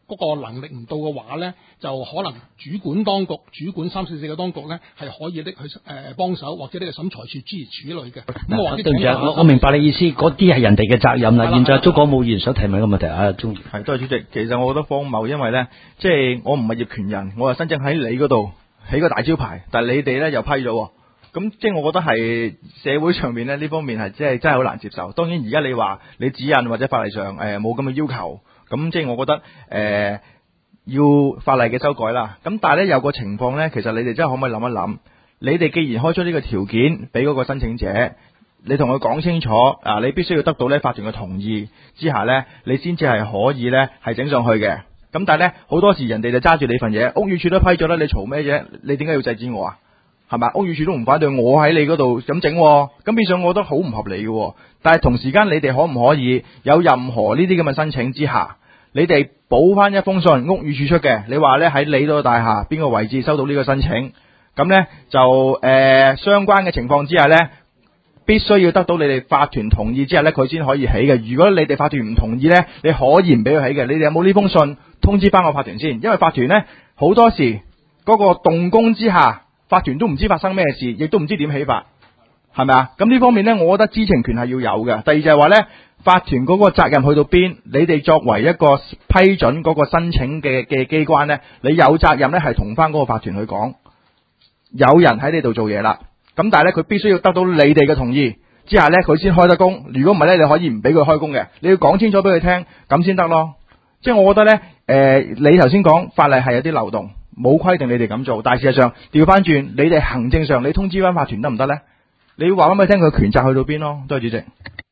嗰個能力唔到嘅話咧，就可能主管當局、主管344嘅當局咧，係可以拎去幫手，或者呢個審裁處諸如此類嘅。咁我話啲對唔住，我明白你意思，嗰啲係人哋嘅責任啦。現在鍾廣武議員想提問嘅問題啊，鍾係多謝主席。其實我覺得荒謬，因為咧，即係我唔係業權人，我又申請喺你嗰度起個大招牌，但係你哋咧又批咗喎。咁即係我覺得係社會上面咧呢方面係真係好難接受。當然而家你話你指引或者法例上冇咁嘅要求，咁即係我覺得要法例嘅修改啦。咁但係咧有個情況咧，其實你哋真係可唔可以諗一諗？你哋既然開出呢個條件俾嗰個申請者，你同佢講清楚啊，你必須要得到咧法團嘅同意之下咧，你先至係可以咧係整上去嘅。咁但係咧好多時人哋就揸住你份嘢，屋宇署都批咗啦，你嘈咩啫？你點解要制止我啊？係咪？屋宇署都唔反對，我喺你嗰度咁整，咁變相我覺得好唔合理嘅。但係同時間你哋可唔可以有任何呢啲咁嘅申請之下，你哋補翻一封信，屋宇署出嘅，你話咧喺你嗰個大廈邊個位置收到呢個申請，咁咧就相關嘅情況之下咧，必須要得到你哋法團同意之下咧，佢先可以起嘅。如果你哋法團唔同意咧，你可以唔俾佢起嘅。你哋有冇呢封信通知翻個法團先？因為法團咧好多時嗰個動工之下，法團都唔知發生咩事，亦都唔知點起法，係咪啊？咁呢方面呢，我覺得知情權係要有嘅。第二就係話呢，法團嗰個責任去到邊？你哋作為一個批准嗰個申請嘅機關呢，你有責任呢係同翻嗰個法團去講，有人喺你度做嘢啦。咁但係呢，佢必須要得到你哋嘅同意之下呢，佢先開得工。如果唔係呢，你可以唔俾佢開工嘅。你要講清楚俾佢聽，咁先得咯。即係我覺得呢，你頭先講法例係有啲漏洞。冇規定你哋咁做，但係事實上調翻轉，你哋行政上你通知翻法團得唔得呢？你要話翻俾佢聽，佢權責去到邊咯？多謝主席。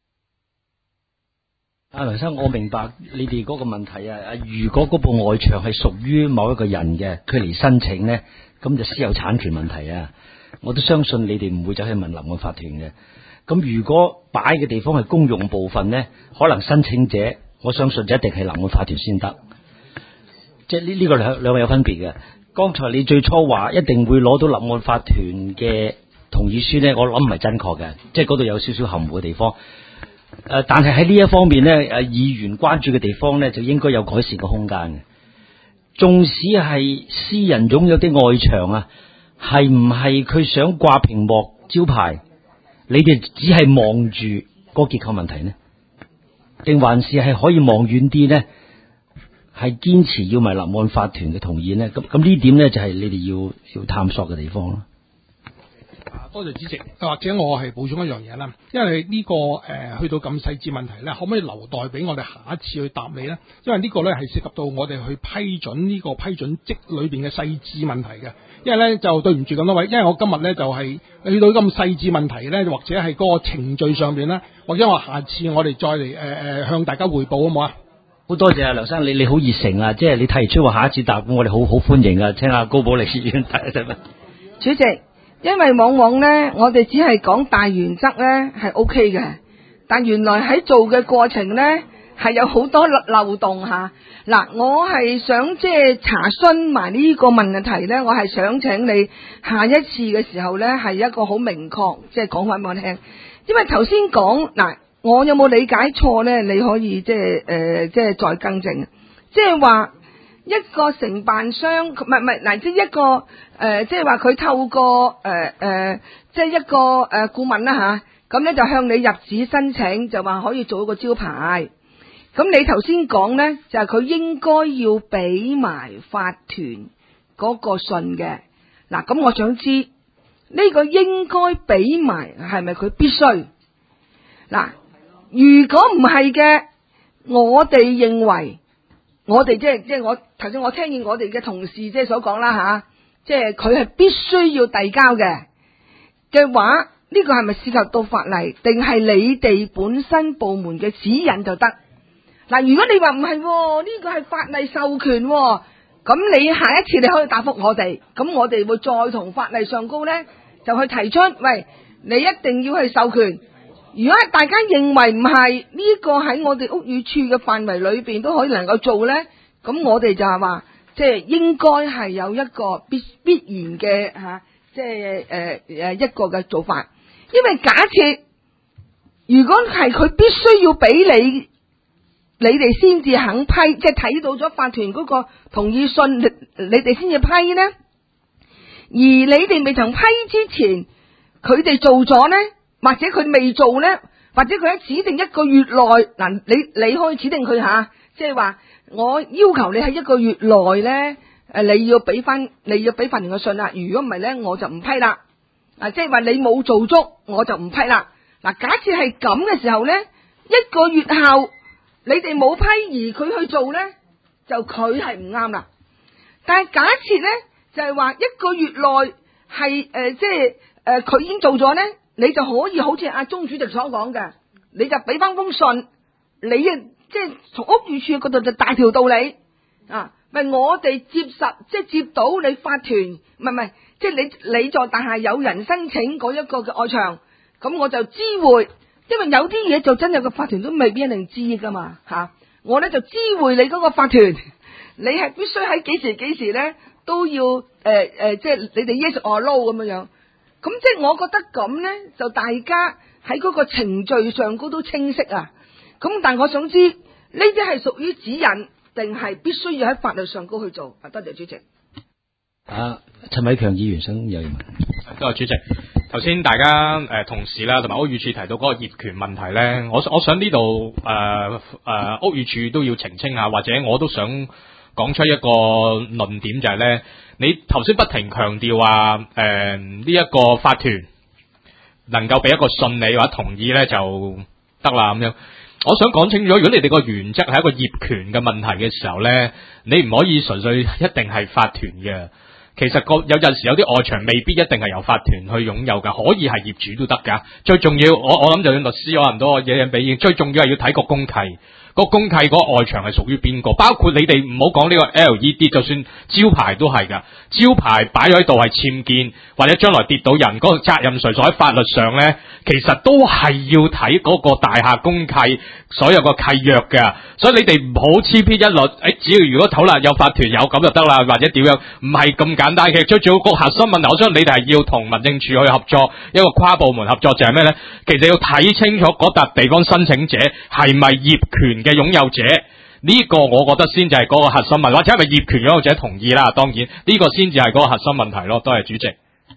阿梁生，我明白你哋嗰個問題啊。如果嗰部外牆係屬於某一個人嘅，佢嚟申請呢，咁就私有產權問題啊。我都相信你哋唔會走去問臨岸法團嘅。咁如果擺嘅地方係公用部分呢，可能申請者我相信就一定係臨岸法團先得。即係呢個兩位有分別嘅。剛才你最初話一定會攞到臨岸法團嘅同意書呢，我諗唔係真確嘅，即係嗰度有少少含糊嘅地方。但係喺呢一方面呢，議員關注嘅地方呢，就應該有改善嘅空間嘅。縱使係私人擁有啲外牆啊，係唔係佢想掛屏幕招牌？你哋只係望住個結構問題呢，定還是係可以望遠啲呢？係堅持要埋臨岸法團嘅同意呢？咁呢點呢，就係你哋要探索嘅地方咯。 多謝主席，或者我係補充一樣嘢啦，因為呢個去到咁細緻問題咧，可唔可以留待俾我哋下一次去答你呢？因為呢個咧係涉及到我哋去批准呢個批准則裏邊嘅細緻問題嘅。因為咧就對唔住咁多位，因為我今日咧就係去到咁細緻問題咧，或者係嗰個程序上邊咧，或者我下次我哋再嚟向大家匯報好冇啊？ 好多謝啊，梁生，你好熱誠啊！即係你提出話下一次答，我哋好歡迎啊！聽下高寶理事員睇一睇。 主席，因為往往呢，我哋只係講大原則呢係 O K 嘅，但原來喺做嘅過程呢係有好多漏洞吓。嗱，我係想即係查詢埋呢個問題呢，我係想請你下一次嘅時候呢係一個好明確，即係講翻俾我聽。因為頭先講嗱，我有冇理解錯呢？你可以即係再更正，即係話一個承辦商唔係嗱，即係一個即係話佢透過即係一個顧問啦吓，咁咧就向你入紙申請，就話可以做一個招牌。咁你頭先講咧，就係佢應該要俾埋法團嗰個信嘅。嗱，咁我想知呢個應該俾埋係咪佢必須？嗱，如果唔係嘅，我哋認為我哋即係我頭先我聽見我哋嘅同事即係所講啦吓，即係佢係必須要遞交嘅話，呢個係咪涉及到法例，定係你哋本身部門嘅指引就得？嗱，如果你話唔係，呢個係法例授權，咁你下一次你可以答覆我哋，咁我哋會再同法例上高咧就去提出，喂，你一定要係授權。如果大家認為唔係呢個喺我哋屋宇署嘅範圍裏邊都可以能夠做咧，咁我哋就係話，即係應該係有一個必然嘅即係一個嘅做法。因為假設如果係佢必須要俾你你哋先至肯批，即係睇到咗法團嗰個同意信，你哋先至批呢？而你哋未曾批之前，佢哋做咗呢，或者佢未做呢，或者佢喺指定一個月內，嗱，你可以指定佢吓，即係話我要求你喺一個月內呢，你要俾法團嘅信啦。如果唔係呢，我就唔批啦。即係話你冇做足，我就唔批啦。嗱，假設係咁嘅時候呢，一個月後你哋冇批而佢去做呢，就佢係唔啱啦。但係假設呢，就係話一個月內係即係佢已經做咗呢，你就可以好似阿鍾主席所講嘅，你就俾翻封信，你即係從屋宇署嗰度就大條道理啊，咪我哋即係接到你法團，唔係，即係你座大廈有人申請嗰一個嘅外牆，咁我就知會，因為有啲嘢就真係個法團都未必一定知噶嘛吓，我咧就知會你嗰個法團，你係必須喺幾時咧都要即係你哋 yes or no 咁樣，咁即係我覺得咁咧就大家喺嗰個程序上高都清晰啊，咁但我想知呢啲係屬於指引定係必須要喺法律上高去做？多謝主席。 陳偉強議員想有問。 多謝主席。頭先大家同事啦，同埋屋宇署提到嗰個業權問題咧，我想呢度屋宇署都要澄清下，或者我都想講出一個論點，就係咧，你頭先不停強調話呢一個法團能夠俾一個信你或者同意咧就得啦咁樣。我想講清楚，如果你哋個原則係一個業權嘅問題嘅時候咧，你唔可以純粹一定係法團嘅。其實有陣時有啲外牆未必一定係由法團去擁有㗎，可以係業主都得㗎。最重要，我諗就算律師可能都嘢比喻，最重要係要睇個公契。個公契嗰個外牆係屬於邊個？包括你哋唔好講呢個 LED， 就算招牌都係㗎。招牌擺咗喺度係僭建，或者將來跌到人，嗰個責任誰屬？喺法律上咧，其實都係要睇嗰個大廈公契所有個契約㗎。所以你哋唔好黐偏一律，只要如果討論有法團有咁就得啦，或者點樣？唔係咁簡單嘅。最重要個核心問題，我相信你哋係要同民政處去合作，一個跨部門合作就係咩咧？其實要睇清楚嗰笪地方申請者係咪業權嘅擁有者，呢個我覺得先至係嗰個核心問題，或者係咪業權擁有者同意啦？當然呢個先至係嗰個核心問題咯。多謝主席。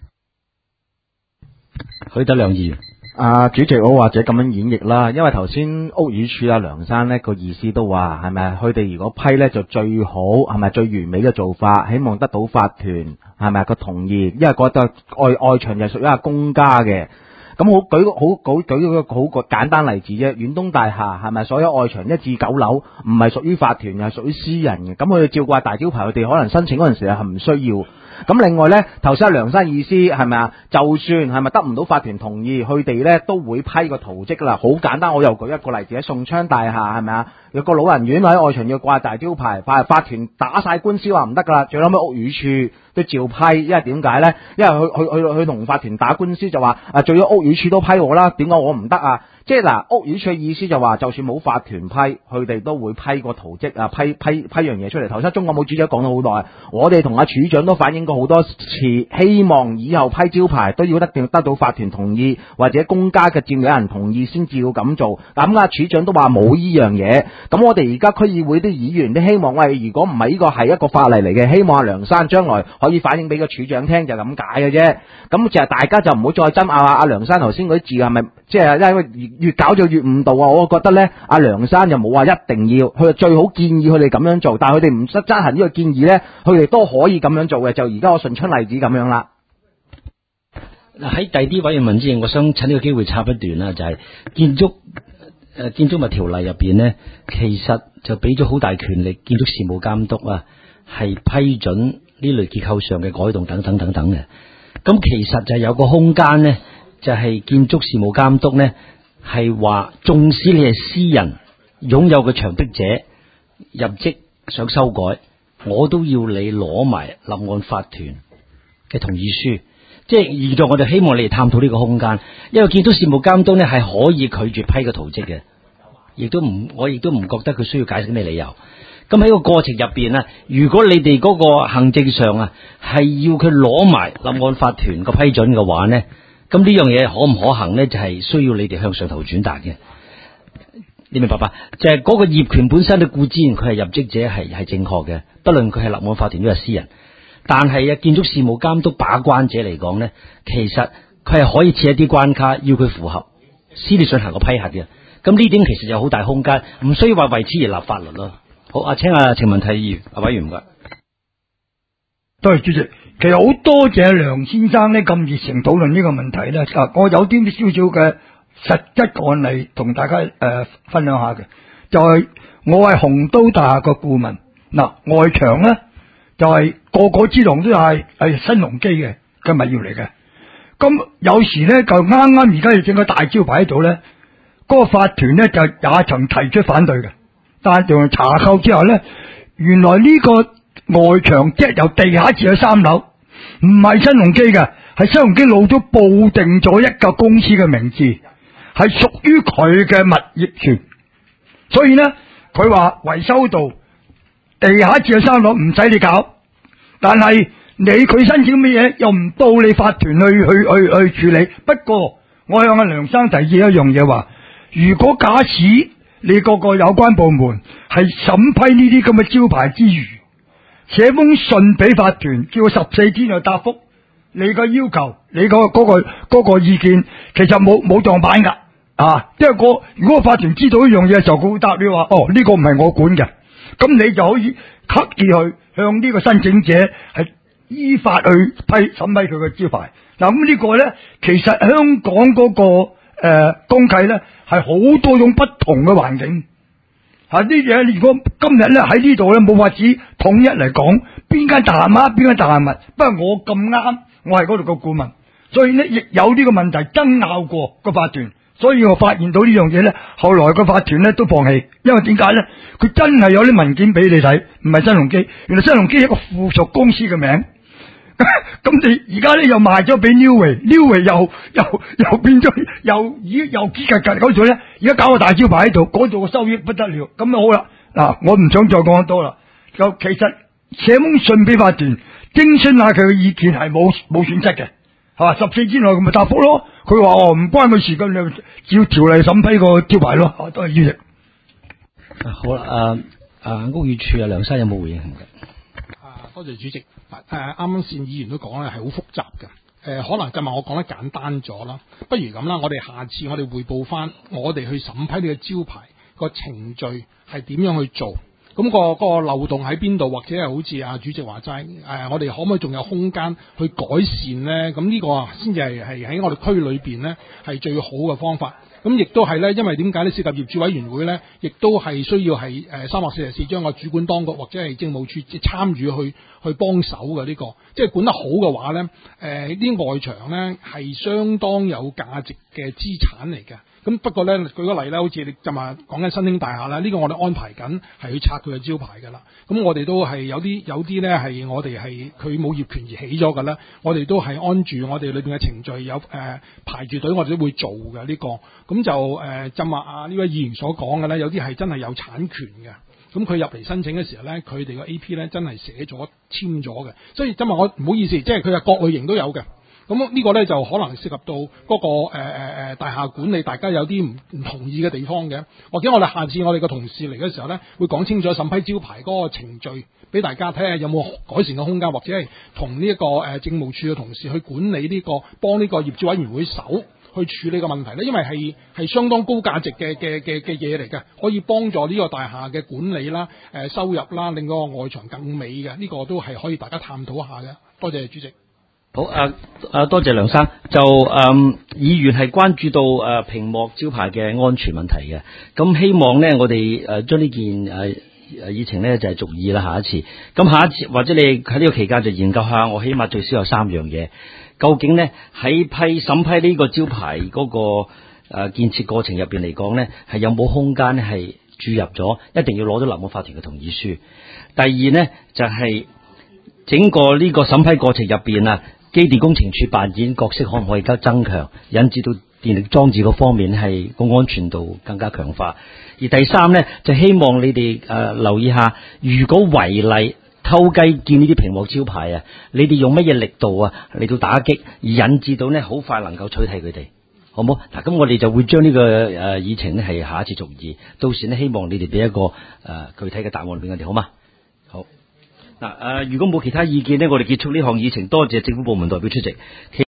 許德亮議員。 主席，我或者咁樣演繹啦，因為頭先屋宇署梁生呢個意思都話係咪佢哋如果批呢就最好，係咪最完美嘅做法？希望得到法團係咪個同意？因為覺得外牆就屬於係公家嘅。咁舉個好簡單例子啫，遠東大廈係咪所有外牆1至9樓唔係屬於法團，又係屬於私人嘅？咁佢哋照掛大招牌，佢哋可能申請嗰陣時係唔需要。咁另外呢，頭先阿梁生意思係咪啊？就算係咪得唔到法團同意，佢哋呢都會批個圖則啦。好簡單，我又舉一個例子喺宋昌大廈係咪啊？有個老人院喺外牆要掛大招牌，法團打晒官司話唔得噶啦，最後尾屋宇署都照批，因為點解呢？因為佢同法團打官司就話最咗屋宇署都批我啦，點解我唔得啊？即係嗱，屋宇署嘅意思就話，就算冇法團批，佢哋都會批個圖則啊，批樣嘢出嚟。頭先中國武主席講咗好耐，我哋同阿處長都反映過好多次，希望以後批招牌都要得到法團同意，或者公家嘅佔有人同意先至要咁做。咁啊，處長都話冇依樣嘢。咁我哋而家區議會啲議員都希望，喂，如果唔係呢個係一個法例嚟嘅，希望阿梁生將來可以反映俾個處長聽，就咁解嘅啫。咁就係大家就唔好再爭阿梁生頭先嗰啲字係咪即係因為越搞就越誤導啊！我覺得咧，阿梁生就冇話一定要，佢最好建議佢哋咁樣做，但係佢哋唔執行呢個建議咧，佢哋都可以咁樣做嘅。就而家我順出例子咁樣啦。 嗱，喺第啲委員問之前，我想趁呢個機會插一段啦，就係建築物條例入邊呢，其實就俾咗好大權力建築事務監督啊，係批准呢類結構上嘅改動等等等等嘅。咁其實就有個空間呢，就係建築事務監督呢，係話，縱使你係私人擁有嘅牆壁者入職想修改，我都要你攞埋立案法團嘅同意書。即係現在我哋希望你哋探討呢個空間，因為建築事務監督呢係可以拒絕批個圖則嘅，我亦都唔覺得佢需要解釋咩理由。咁喺個過程入邊啊，如果你哋嗰個行政上啊係要佢攞埋立案法團個批准嘅話呢，咁呢樣嘢可唔可行呢？就係需要你哋向上頭轉達嘅。 你明白吧？就係嗰個業權本身嘅固之然佢係入職者係正確嘅，不論佢係立案法團抑或私人。但係啊，建築事務監督把關者嚟講呢，其實佢係可以設一啲關卡，要佢符合先至進行個批核嘅。咁呢點其實有好大空間，唔需要話為此而立法律咯。好，請程文體議員，委員唔該。 多謝主席。其實好多謝梁先生呢咁熱誠討論呢個問題咧。我有啲少少嘅實質案例同大家分享下嘅，就係我係鴻都大廈嘅顧問。外牆咧就係個之廊都係新鴻基嘅物業嚟嘅。咁有時咧就啱而家要整個大招牌喺度咧，嗰個法團咧就也曾提出反對嘅，但係查扣之後咧，原來呢個外牆即係由地下至去3樓，唔係新鴻基嘅，係新鴻基老早報定咗一個公司嘅名字，係屬於佢嘅物業權。所以呢，佢話維修道地下至去3樓唔使你搞，但係佢申請乜嘢又唔到你法團去處理。不過我向阿梁生提議一樣嘢話，如果假使你個有關部門係審批呢啲咁嘅招牌之餘，寫封信俾法團，叫14天內答覆你個要求，你嗰個意見，其實冇撞板噶因為如果法團知道呢樣嘢嘅時候，佢會答你話呢個唔係我管嘅，咁你就可以刻意去向呢個申請者係依法去審批佢嘅招牌。咁呢個咧，其實香港嗰個公契咧係好多種不同嘅環境。呢嘢如果今日咧喺呢度咧冇法子統一嚟講邊間大廈乜邊間大廈物，不過我咁啱我係嗰度個顧問，所以咧亦有呢個問題爭拗過個法團，所以我發現到呢樣嘢咧，後來個法團咧都放棄，因為點解咧？佢真係有啲文件俾你睇，唔係新鴻基，原來新鴻基係一個附屬公司嘅名。咁你而家咧又賣咗俾 Newway 又變咗又結格嗰度咧，而家搞個大招牌喺度，嗰度個收益不得了。咁好啦，我唔想再講得多啦。就其實寫封信俾法團，徵詢下佢嘅意見係冇損失嘅，係嘛？14天內咁咪答覆咯。佢話唔關佢事，咁你照條例審批個招牌咯。多謝主席。 好啦，屋宇署梁生有冇回應？ 多謝主席。啱啱善議員都講咧係好複雜嘅，可能今日我講得簡單咗啦，不如咁啦，我哋下次我哋匯報翻我哋去審批呢個招牌個程序係點樣去做，咁個漏洞喺邊度，或者係好似主席話齋，我哋可唔可以仲有空間去改善呢？咁呢個先至係喺我哋區裏邊呢係最好嘅方法。咁亦都係咧，因為點解咧？涉及業主委員會咧，亦都係需要係344章個主管當局或者係政務處參與去幫手嘅呢個，即係管得好嘅話咧，啲外牆咧係相當有價值嘅資產嚟嘅。咁不過咧，舉個例咧，好似你就話講緊新興大廈啦，呢個我哋安排緊係去拆佢嘅招牌㗎啦。咁我哋都係有啲咧係我哋係佢冇業權而起咗㗎啦，我哋都係按住我哋裏邊嘅程序有排住隊，我哋都會做嘅呢個。咁就就話呢位議員所講嘅咧，有啲係真係有產權嘅。咁佢入嚟申請嘅時候咧，佢哋個 AP 咧真係寫咗簽咗嘅。所以真係我唔好意思，即係佢係各類型都有嘅。咁呢個咧就可能涉及到嗰個大廈管理，大家有啲唔同意嘅地方嘅。或者我哋下次我哋個同事嚟嘅時候咧，會講清楚審批招牌嗰個程序，俾大家睇下有冇改善嘅空間，或者係同呢一個政務處嘅同事去管理呢個，幫呢個業主委員會手去處理個問題咧。因為係相當高價值嘅嘢嚟嘅，可以幫助呢個大廈嘅管理啦、收入啦，令個外牆更美嘅。呢個都係可以大家探討下嘅。多謝主席。 好，多謝梁生。就議員係關注到屏幕招牌嘅安全問題嘅，咁希望呢，我哋將呢件議程呢就係逐議啦。下一次，咁下一次或者你喺呢個期間就研究下，我起碼最少有3樣嘢。究竟呢，喺審批呢個招牌嗰個建設過程入邊嚟講呢，係有冇空間係注入咗，一定要攞到立案法團嘅同意書。第二呢，就係整個呢個審批過程入邊機電工程署扮演角色可唔可以增強，引致到電力裝置嗰方面係個安全度更加強化。而第三呢，就希望你哋留意下，如果違例偷雞建呢啲屏幕招牌你哋用乜嘢力度嚟到打擊，而引致到呢好快能夠取締佢哋。 好冇？嗱，咁我哋就會將呢個議程呢係下一次續議，到時呢希望你哋俾一個具體嘅答案俾我哋，好嗎？好。嗱，如果冇其他意見呢，我哋結束呢項議程，多謝政府部門代表出席。